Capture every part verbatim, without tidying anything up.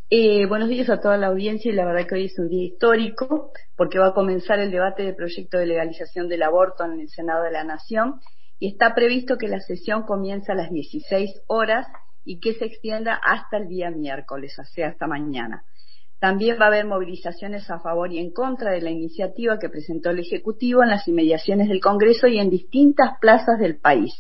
Eh, buenos días a toda la audiencia y la verdad que hoy es un día histórico porque va a comenzar el debate del proyecto de legalización del aborto en el Senado de la Nación y está previsto que la sesión comience a las dieciséis horas y que se extienda hasta el día miércoles, o sea, hasta mañana. También va a haber movilizaciones a favor y en contra de la iniciativa que presentó el Ejecutivo en las inmediaciones del Congreso y en distintas plazas del país.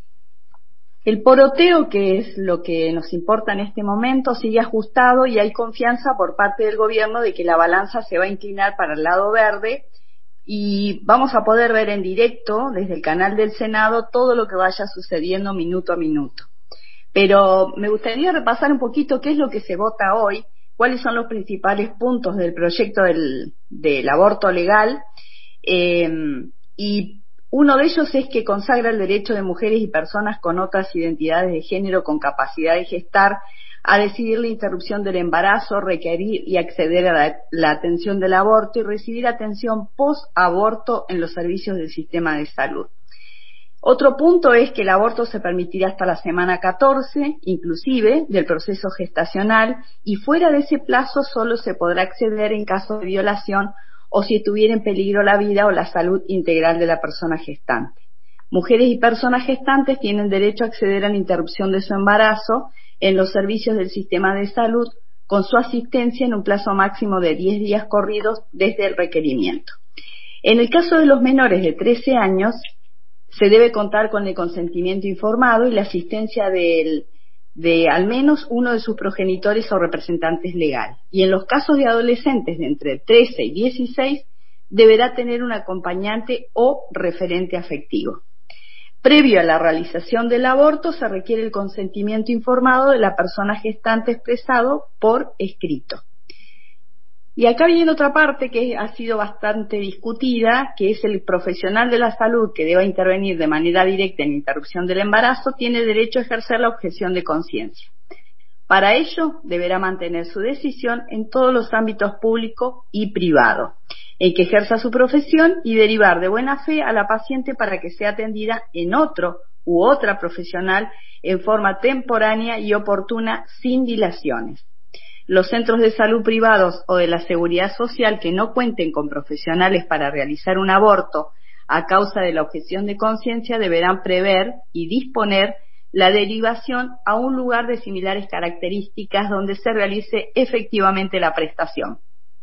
El poroteo, que es lo que nos importa en este momento, sigue ajustado y hay confianza por parte del gobierno de que la balanza se va a inclinar para el lado verde y vamos a poder ver en directo desde el canal del Senado todo lo que vaya sucediendo minuto a minuto. Pero me gustaría repasar un poquito qué es lo que se vota hoy, cuáles son los principales puntos del proyecto del, del aborto legal, eh, y uno de ellos es que consagra el derecho de mujeres y personas con otras identidades de género con capacidad de gestar a decidir la interrupción del embarazo, requerir y acceder a la, la atención del aborto y recibir atención post-aborto en los servicios del sistema de salud. Otro punto es que el aborto se permitirá hasta la semana catorce, inclusive, del proceso gestacional, y fuera de ese plazo solo se podrá acceder en caso de violación o si estuviera en peligro la vida o la salud integral de la persona gestante. Mujeres y personas gestantes tienen derecho a acceder a la interrupción de su embarazo en los servicios del sistema de salud con su asistencia en un plazo máximo de diez días corridos desde el requerimiento. En el caso de los menores de trece años, se debe contar con el consentimiento informado y la asistencia del, de al menos uno de sus progenitores o representantes legales. Y en los casos de adolescentes de entre trece y dieciséis, deberá tener un acompañante o referente afectivo. Previo a la realización del aborto, se requiere el consentimiento informado de la persona gestante expresado por escrito. Y acá viene otra parte que ha sido bastante discutida, que es el profesional de la salud que deba intervenir de manera directa en la interrupción del embarazo, tiene derecho a ejercer la objeción de conciencia. Para ello, deberá mantener su decisión en todos los ámbitos público y privado, en que ejerza su profesión y derivar de buena fe a la paciente para que sea atendida en otro u otra profesional en forma temporánea y oportuna sin dilaciones. Los centros de salud privados o de la seguridad social que no cuenten con profesionales para realizar un aborto a causa de la objeción de conciencia deberán prever y disponer la derivación a un lugar de similares características donde se realice efectivamente la prestación.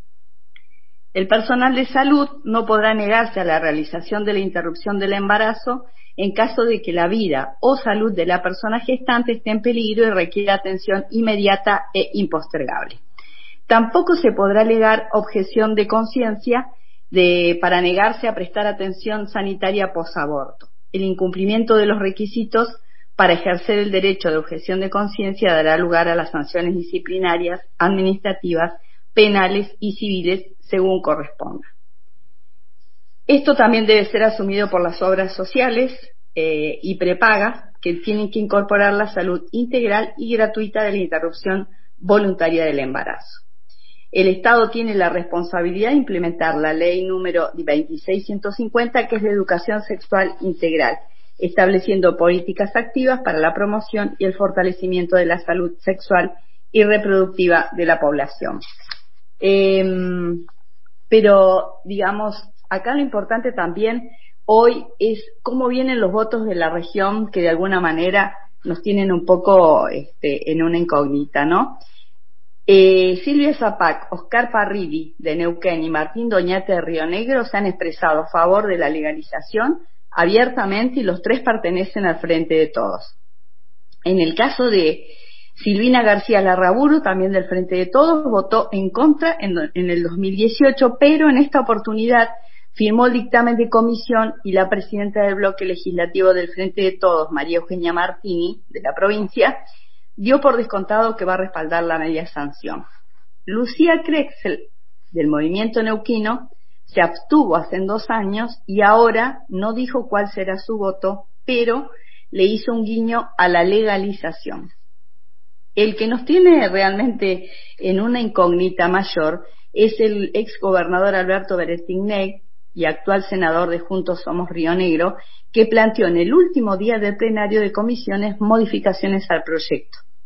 El personal de salud no podrá negarse a la realización de la interrupción del embarazo en caso de que la vida o salud de la persona gestante esté en peligro y requiera atención inmediata e impostergable. Tampoco se podrá alegar objeción de conciencia de, para negarse a prestar atención sanitaria posaborto. El incumplimiento de los requisitos para ejercer el derecho de objeción de conciencia dará lugar a las sanciones disciplinarias, administrativas, penales y civiles según corresponda. Esto también debe ser asumido por las obras sociales eh, y prepagas que tienen que incorporar la salud integral y gratuita de la interrupción voluntaria del embarazo. El Estado tiene la responsabilidad de implementar la ley número veintiséis mil ciento cincuenta, que es de educación sexual integral, estableciendo políticas activas para la promoción y el fortalecimiento de la salud sexual y reproductiva de la población. Eh, pero, digamos, acá lo importante también hoy es cómo vienen los votos de la región que de alguna manera nos tienen un poco este, en una incógnita, ¿no? Eh, Silvia Zapac, Oscar Parrilli de Neuquén y Martín Doñate de Río Negro se han expresado a favor de la legalización abiertamente y los tres pertenecen al Frente de Todos. En el caso de Silvina García Larraburu, también del Frente de Todos, votó en contra en, en el dos mil dieciocho, pero en esta oportunidad firmó el dictamen de comisión y la presidenta del bloque legislativo del Frente de Todos, María Eugenia Martini, de la provincia, dio por descontado que va a respaldar la media sanción. Lucía Krexel, del movimiento neuquino, se abstuvo hace dos años y ahora no dijo cuál será su voto, pero le hizo un guiño a la legalización. El que nos tiene realmente en una incógnita mayor es el exgobernador Alberto Beretineg y actual senador de Juntos Somos Río Negro, que planteó en el último día del plenario de comisiones modificaciones al proyecto.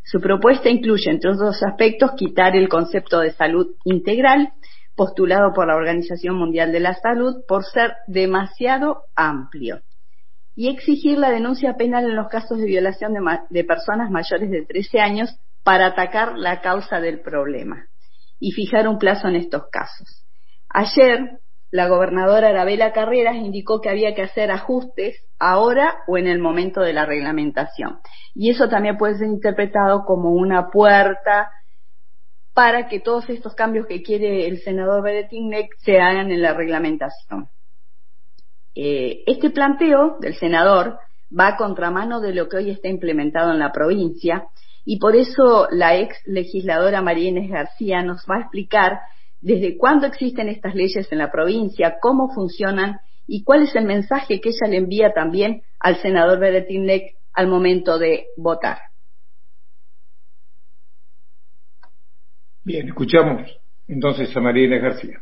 Su propuesta incluye, entre otros aspectos, quitar el concepto de salud integral, postulado por la Organización Mundial de la Salud, por ser demasiado amplio, y exigir la denuncia penal en los casos de violación de, ma- de personas mayores de trece años para atacar la causa del problema, y fijar un plazo en estos casos. Ayer, la gobernadora Arabela Carreras indicó que había que hacer ajustes ahora o en el momento de la reglamentación. Y eso también puede ser interpretado como una puerta para que todos estos cambios que quiere el senador Beretín se hagan en la reglamentación. Eh, este planteo del senador va a contramano de lo que hoy está implementado en la provincia, y por eso la ex legisladora María Inés García nos va a explicar desde cuándo existen estas leyes en la provincia, cómo funcionan y cuál es el mensaje que ella le envía también al senador Beretín al momento de votar. Bien, escuchamos entonces a María Inés García.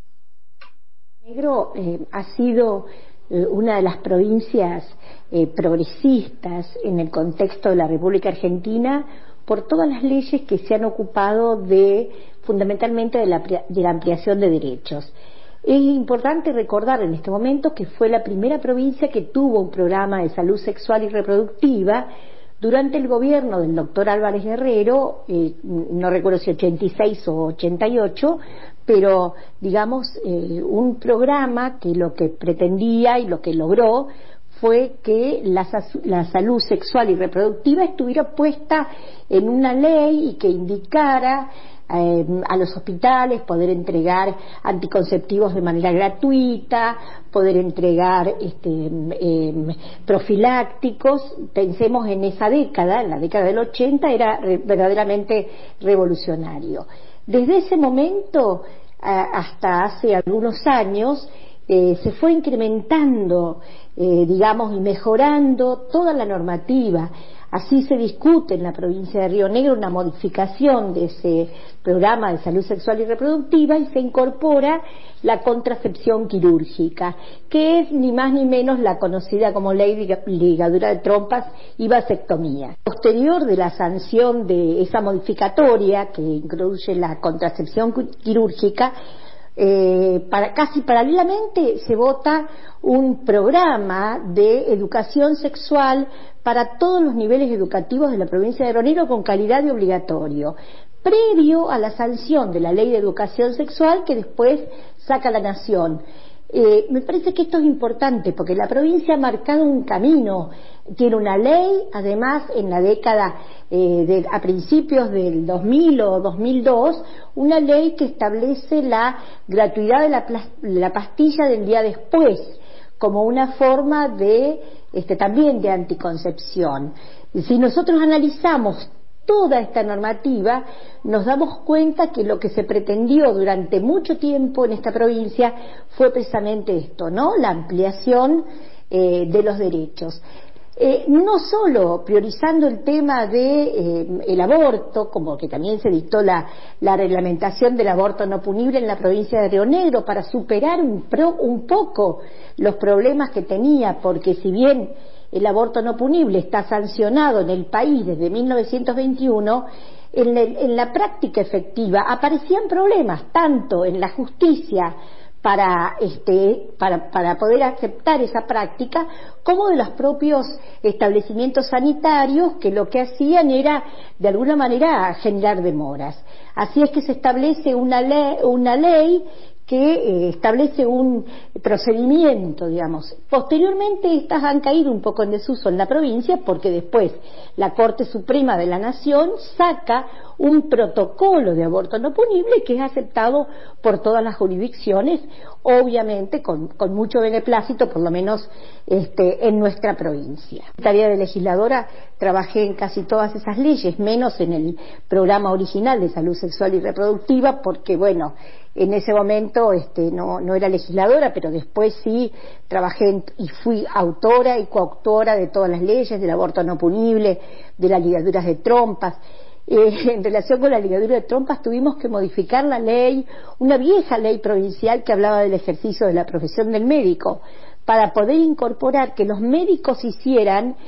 Negro eh, ha sido eh, una de las provincias eh, progresistas en el contexto de la República Argentina por todas las leyes que se han ocupado de fundamentalmente de la, de la ampliación de derechos. Es importante recordar en este momento que fue la primera provincia que tuvo un programa de salud sexual y reproductiva durante el gobierno del doctor Álvarez Guerrero, eh, no recuerdo si ochenta y seis o ochenta y ocho, pero digamos eh, un programa que lo que pretendía y lo que logró fue que la, la salud sexual y reproductiva estuviera puesta en una ley y que indicara eh, a los hospitales poder entregar anticonceptivos de manera gratuita, poder entregar este, eh, profilácticos. Pensemos en esa década, en la década del ochenta, era re, verdaderamente revolucionario. Desde ese momento a, hasta hace algunos años eh, se fue incrementando, eh, digamos, y mejorando toda la normativa. Así se discute en la provincia de Río Negro una modificación de ese programa de salud sexual y reproductiva y se incorpora la contracepción quirúrgica, que es ni más ni menos la conocida como ley de ligadura de trompas y vasectomía. Posterior de la sanción de esa modificatoria que introduce la contracepción quirúrgica, Eh, para, casi paralelamente se vota un programa de educación sexual para todos los niveles educativos de la provincia de Río Negro con calidad de obligatorio, previo a la sanción de la ley de educación sexual que después saca la nación. Eh, me parece que esto es importante porque la provincia ha marcado un camino, tiene una ley, además en la década eh, de, a principios del dos mil o dos mil dos, una ley que establece la gratuidad de la, la pastilla del día después como una forma de este, también de anticoncepción. Si nosotros analizamos toda esta normativa, nos damos cuenta que lo que se pretendió durante mucho tiempo en esta provincia fue precisamente esto, ¿no? La ampliación eh, de los derechos. Eh, no solo priorizando el tema de eh, el aborto, como que también se dictó la, la reglamentación del aborto no punible en la provincia de Río Negro para superar un, pro, un poco los problemas que tenía, porque si bien el aborto no punible está sancionado en el país desde mil novecientos veintiuno, en, el, en la práctica efectiva aparecían problemas tanto en la justicia para, este, para, para poder aceptar esa práctica, como de los propios establecimientos sanitarios que lo que hacían era de alguna manera generar demoras. Así es que se establece una ley, una ley que eh, establece un procedimiento, digamos. Posteriormente estas han caído un poco en desuso en la provincia porque después la Corte Suprema de la Nación saca un protocolo de aborto no punible que es aceptado por todas las jurisdicciones, obviamente con, con mucho beneplácito, por lo menos este, en nuestra provincia. En tarea de legisladora trabajé en casi todas esas leyes, menos en el programa original de salud sexual y reproductiva, porque bueno, en ese momento este, no, no era legisladora, pero después sí trabajé en, y fui autora y coautora de todas las leyes, del aborto no punible, de las ligaduras de trompas. Eh, en relación con la ligadura de trompas tuvimos que modificar la ley, una vieja ley provincial que hablaba del ejercicio de la profesión del médico, para poder incorporar que los médicos hicieran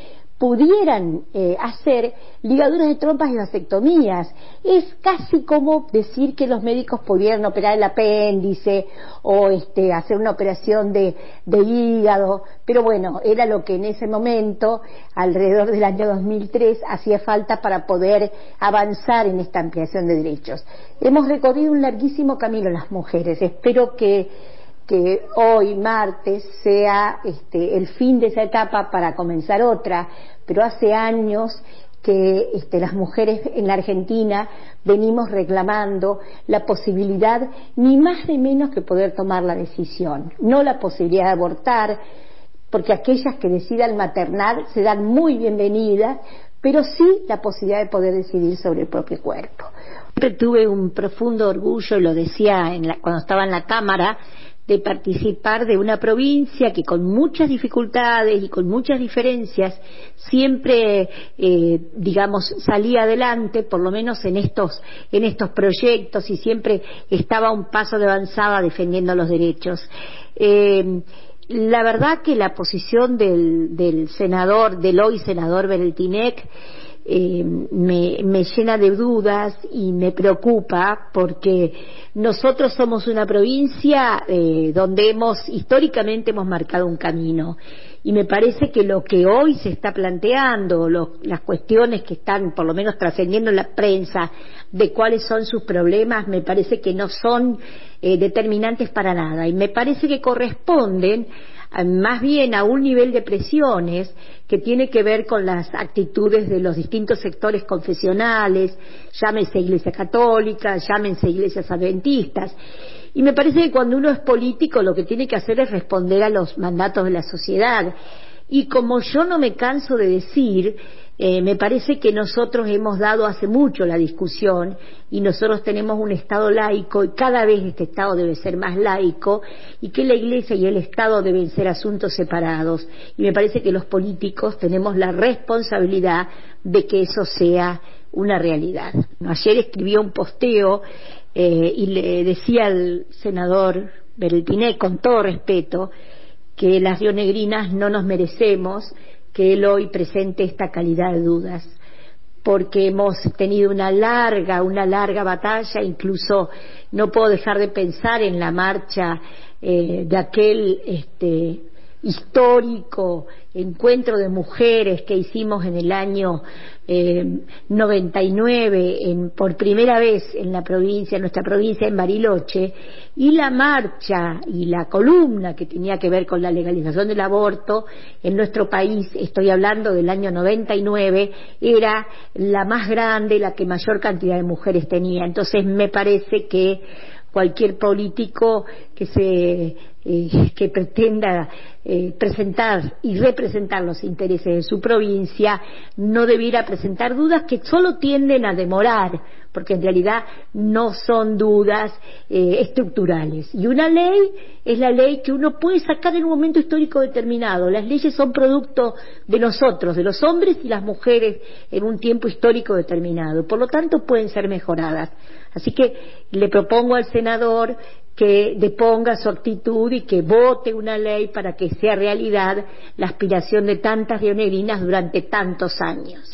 pudieran eh, hacer ligaduras de trompas y vasectomías. Es casi como decir que los médicos pudieran operar el apéndice o este, hacer una operación de, de hígado, pero bueno, era lo que en ese momento, alrededor del año dos mil tres, hacía falta para poder avanzar en esta ampliación de derechos. Hemos recorrido un larguísimo camino las mujeres. Espero que que hoy, martes, sea este, el fin de esa etapa para comenzar otra, pero hace años que este, las mujeres en la Argentina venimos reclamando la posibilidad, ni más ni menos que poder tomar la decisión, no la posibilidad de abortar, porque aquellas que decidan maternar serán muy bienvenidas, pero sí la posibilidad de poder decidir sobre el propio cuerpo. Siempre tuve un profundo orgullo, y lo decía en la, cuando estaba en la Cámara, de participar de una provincia que con muchas dificultades y con muchas diferencias siempre, eh, digamos, salía adelante, por lo menos en estos, en estos proyectos, y siempre estaba un paso de avanzada defendiendo los derechos. Eh, la verdad que la posición del, del senador, del hoy senador Bereltinec, Eh, me, me llena de dudas y me preocupa, porque nosotros somos una provincia eh, donde hemos históricamente hemos marcado un camino, y me parece que lo que hoy se está planteando, lo, las cuestiones que están por lo menos trascendiendo en la prensa de cuáles son sus problemas, me parece que no son eh, determinantes para nada, y me parece que corresponden más bien a un nivel de presiones que tiene que ver con las actitudes de los distintos sectores confesionales, llámense Iglesia Católica, llámense Iglesias Adventistas, y me parece que cuando uno es político lo que tiene que hacer es responder a los mandatos de la sociedad, y como yo no me canso de decir, Eh, me parece que nosotros hemos dado hace mucho la discusión, y nosotros tenemos un Estado laico, y cada vez este Estado debe ser más laico, y que la Iglesia y el Estado deben ser asuntos separados, y me parece que los políticos tenemos la responsabilidad de que eso sea una realidad. Ayer escribió un posteo eh, y le decía al senador Bereltinec, con todo respeto, que las rionegrinas no nos merecemos que él hoy presente esta calidad de dudas, porque hemos tenido una larga, una larga batalla. Incluso no puedo dejar de pensar en la marcha eh, de aquel este, histórico encuentro de mujeres que hicimos en el año eh, noventa y nueve, en, por primera vez en la provincia, en nuestra provincia, en Bariloche, y la marcha y la columna que tenía que ver con la legalización del aborto en nuestro país, estoy hablando del año noventa y nueve, era la más grande, la que mayor cantidad de mujeres tenía. Entonces me parece que cualquier político que se eh, que pretenda eh, presentar y representar los intereses de su provincia no debiera presentar dudas que solo tienden a demorar, porque en realidad no son dudas eh, estructurales. Y una ley es la ley que uno puede sacar en un momento histórico determinado. Las leyes son producto de nosotros, de los hombres y las mujeres, en un tiempo histórico determinado. Por lo tanto, pueden ser mejoradas. Así que le propongo al senador que deponga su actitud y que vote una ley para que sea realidad la aspiración de tantas rionegrinas durante tantos años.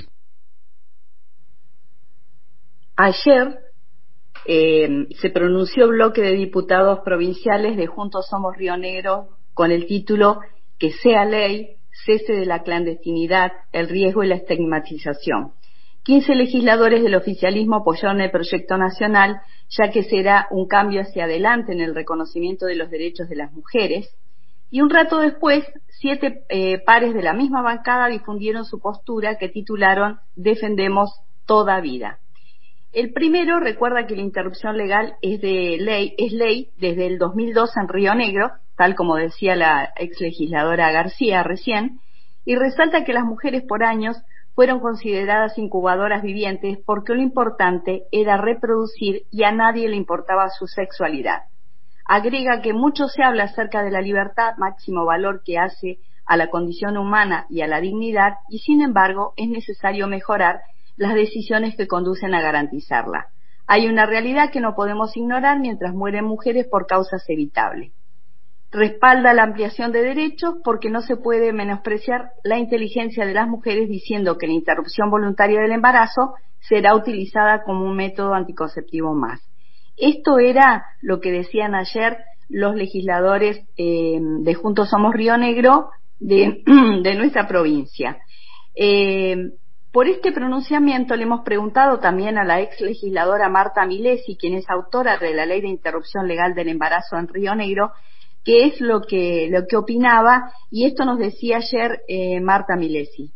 Ayer eh, se pronunció bloque de diputados provinciales de Juntos Somos Río Negro con el título "Que sea ley, cese de la clandestinidad, el riesgo y la estigmatización". quince legisladores del oficialismo apoyaron el proyecto nacional, ya que será un cambio hacia adelante en el reconocimiento de los derechos de las mujeres, y un rato después, siete eh, pares de la misma bancada difundieron su postura, que titularon "Defendemos toda vida". El primero recuerda que la interrupción legal es de ley, es ley desde el dos mil dos en Río Negro, tal como decía la ex legisladora García recién, y resalta que las mujeres por años fueron consideradas incubadoras vivientes porque lo importante era reproducir y a nadie le importaba su sexualidad. Agrega que mucho se habla acerca de la libertad, máximo valor que hace a la condición humana y a la dignidad, y sin embargo es necesario mejorar las decisiones que conducen a garantizarla. Hay una realidad que no podemos ignorar mientras mueren mujeres por causas evitables. respalda la ampliación de derechos porque no se puede menospreciar la inteligencia de las mujeres diciendo que la interrupción voluntaria del embarazo será utilizada como un método anticonceptivo más. Esto era lo que decían ayer los legisladores eh, de Juntos Somos Río Negro de, de nuestra provincia. Eh, por este pronunciamiento le hemos preguntado también a la ex legisladora Marta Milesi, quien es autora de la Ley de Interrupción Legal del Embarazo en Río Negro, qué es lo que, lo que opinaba, y esto nos decía ayer eh, Marta Milesi.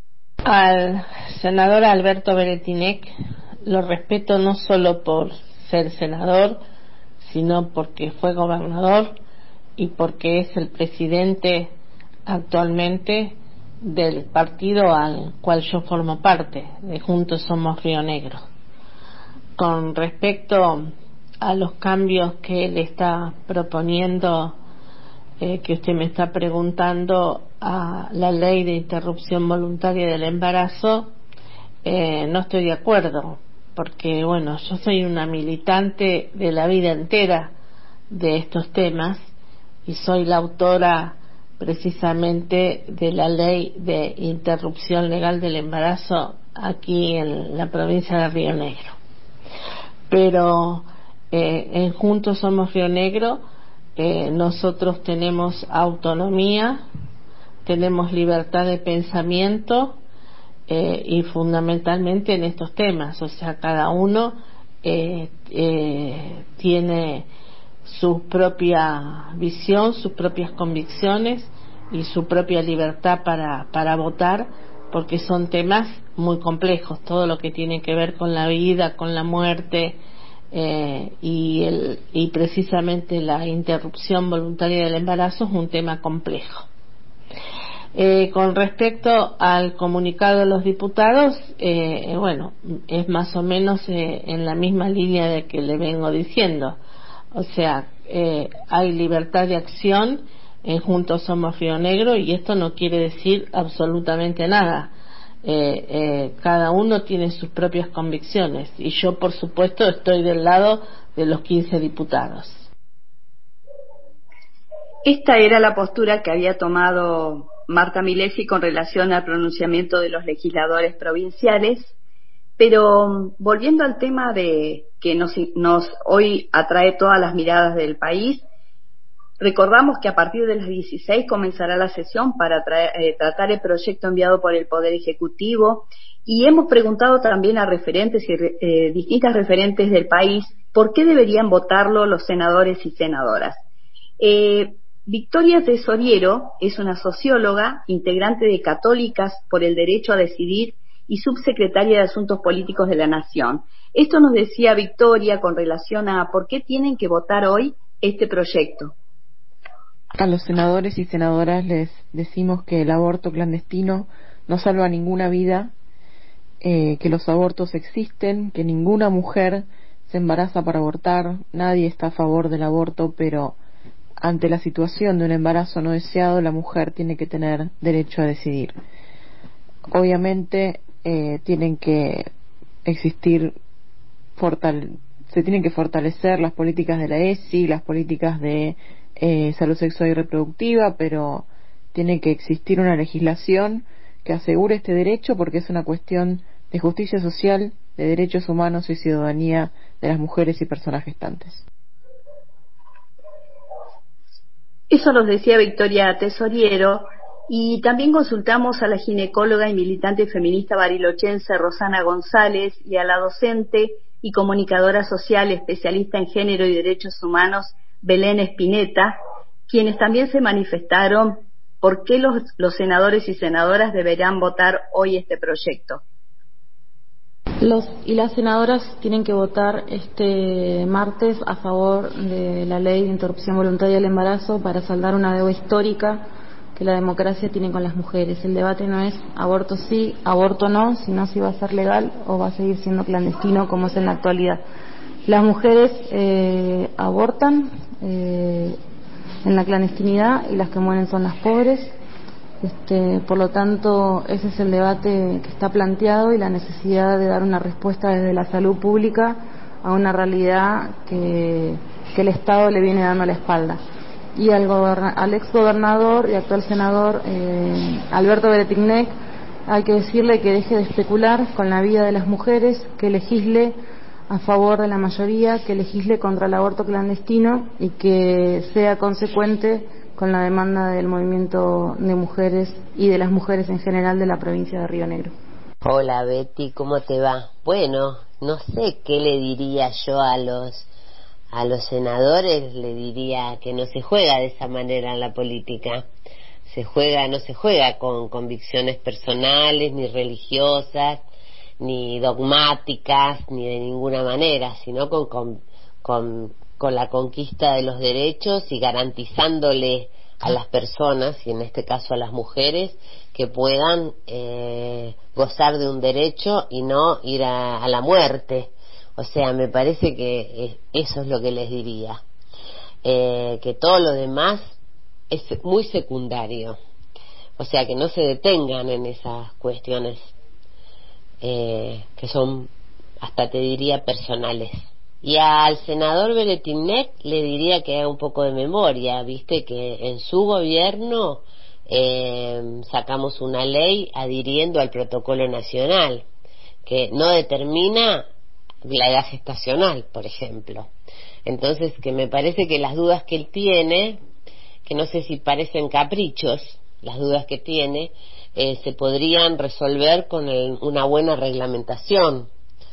Al senador Alberto Beretinec lo respeto no solo por ser senador, sino porque fue gobernador y porque es el presidente actualmente del partido al cual yo formo parte, de Juntos Somos Río Negro. Con respecto a los cambios que él está proponiendo, eh, que usted me está preguntando, a la ley de interrupción voluntaria del embarazo, eh, no estoy de acuerdo, porque bueno, yo soy una militante de la vida entera de estos temas y soy la autora precisamente de la ley de interrupción legal del embarazo aquí en la provincia de Río Negro. Pero eh, en Juntos Somos Río Negro eh, nosotros tenemos autonomía, tenemos libertad de pensamiento eh, y fundamentalmente en estos temas, o sea, cada uno eh, eh, tiene su propia visión, sus propias convicciones y su propia libertad para, para votar, porque son temas muy complejos, todo lo que tiene que ver con la vida, con la muerte eh, y, el, y precisamente la interrupción voluntaria del embarazo es un tema complejo. Eh, con respecto al comunicado de los diputados, eh, bueno, es más o menos eh, en la misma línea de que le vengo diciendo. O sea, eh, hay libertad de acción en Juntos Somos Río Negro y esto no quiere decir absolutamente nada. Eh, eh, cada uno tiene sus propias convicciones y yo, por supuesto, estoy del lado de los quince diputados. Esta era la postura que había tomado Marta Milesi con relación al pronunciamiento de los legisladores provinciales, pero volviendo al tema de que nos, nos hoy atrae todas las miradas del país, recordamos que a partir de las dieciséis comenzará la sesión para traer, eh, tratar el proyecto enviado por el Poder Ejecutivo y hemos preguntado también a referentes y eh, distintas referentes del país por qué deberían votarlo los senadores y senadoras. Eh, Victoria Tesoriero es una socióloga, integrante de Católicas por el Derecho a Decidir y subsecretaria de Asuntos Políticos de la Nación. Esto nos decía Victoria con relación a por qué tienen que votar hoy este proyecto. A los senadores y senadoras les decimos que el aborto clandestino no salva ninguna vida, eh, que los abortos existen, que ninguna mujer se embaraza para abortar, nadie está a favor del aborto, pero ante la situación de un embarazo no deseado, la mujer tiene que tener derecho a decidir. Obviamente eh, tienen que existir, fortale- se tienen que fortalecer las políticas de la E S I, las políticas de eh, salud sexual y reproductiva, pero tiene que existir una legislación que asegure este derecho porque es una cuestión de justicia social, de derechos humanos y ciudadanía de las mujeres y personas gestantes. Eso nos decía Victoria Tesoriero, y también consultamos a la ginecóloga y militante feminista barilochense Rosana González y a la docente y comunicadora social especialista en género y derechos humanos Belén Espineta, quienes también se manifestaron por qué los, los senadores y senadoras deberán votar hoy este proyecto. Los y las senadoras tienen que votar este martes a favor de la ley de interrupción voluntaria del embarazo para saldar una deuda histórica que la democracia tiene con las mujeres. El debate no es aborto sí, aborto no, sino si va a ser legal o va a seguir siendo clandestino como es en la actualidad. Las mujeres eh, abortan eh, en la clandestinidad y las que mueren son las pobres. Este, por lo tanto, ese es el debate que está planteado y la necesidad de dar una respuesta desde la salud pública a una realidad que, que el Estado le viene dando la espalda. y al, goberna- al ex gobernador y actual senador eh, Alberto Beretilnec hay que decirle que deje de especular con la vida de las mujeres, que legisle a favor de la mayoría, que legisle contra el aborto clandestino y que sea consecuente con la demanda del movimiento de mujeres y de las mujeres en general de la provincia de Río Negro. Hola Betty, ¿cómo te va? Bueno, no sé qué le diría yo a los a los senadores, le diría que no se juega de esa manera en la política. Se juega, no se juega con convicciones personales, ni religiosas, ni dogmáticas, ni de ninguna manera, sino con, con, con, con la conquista de los derechos y garantizándole a las personas, y en este caso a las mujeres, que puedan eh, gozar de un derecho y no ir a, a la muerte. O sea, me parece que eso es lo que les diría. Eh, que todo lo demás es muy secundario. O sea, que no se detengan en esas cuestiones eh, que son, hasta te diría, personales. Y al senador Beretilnec le diría que haga un poco de memoria, viste que en su gobierno eh, sacamos una ley adhiriendo al protocolo nacional que no determina la edad gestacional, por ejemplo. Entonces, que me parece que las dudas que él tiene, que no sé si parecen caprichos, las dudas que tiene, eh, se podrían resolver con el, una buena reglamentación.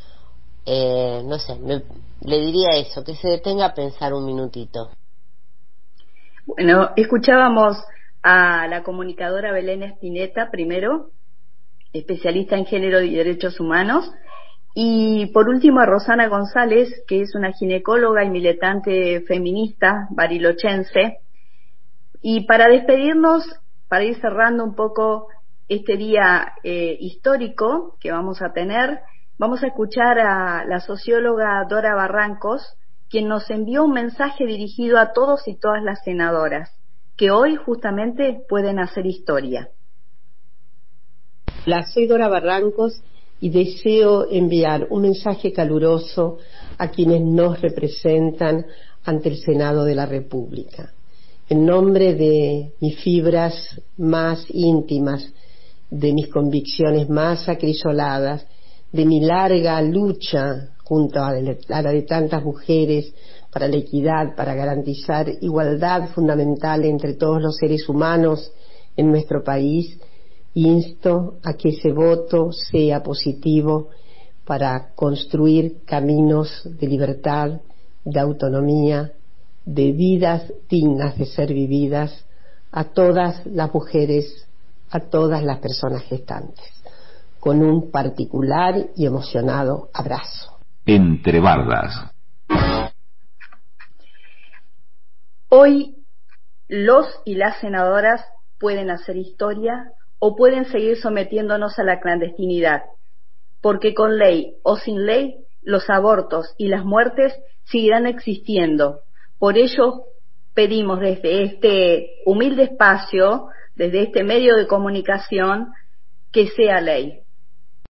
Eh, no sé, me, le diría eso, que se detenga a pensar un minutito. Bueno, escuchábamos a la comunicadora Belén Spinetta primero, especialista en género y derechos humanos, y por último a Rosana González, que es una ginecóloga y militante feminista barilochense. Y para despedirnos, para ir cerrando un poco este día eh, histórico que vamos a tener, vamos a escuchar a la socióloga Dora Barrancos, quien nos envió un mensaje dirigido a todos y todas las senadoras, que hoy justamente pueden hacer historia. La soy Dora Barrancos y deseo enviar un mensaje caluroso a quienes nos representan ante el Senado de la República. En nombre de mis fibras más íntimas, de mis convicciones más acrisoladas, de mi larga lucha junto a la de tantas mujeres para la equidad, para garantizar igualdad fundamental entre todos los seres humanos en nuestro país, insto a que ese voto sea positivo para construir caminos de libertad, de autonomía, de vidas dignas de ser vividas a todas las mujeres, a todas las personas gestantes, con un particular y emocionado abrazo. Entre bardas. Hoy los y las senadoras pueden hacer historia o pueden seguir sometiéndonos a la clandestinidad, porque con ley o sin ley los abortos y las muertes seguirán existiendo. Por ello pedimos desde este humilde espacio, desde este medio de comunicación, que sea ley.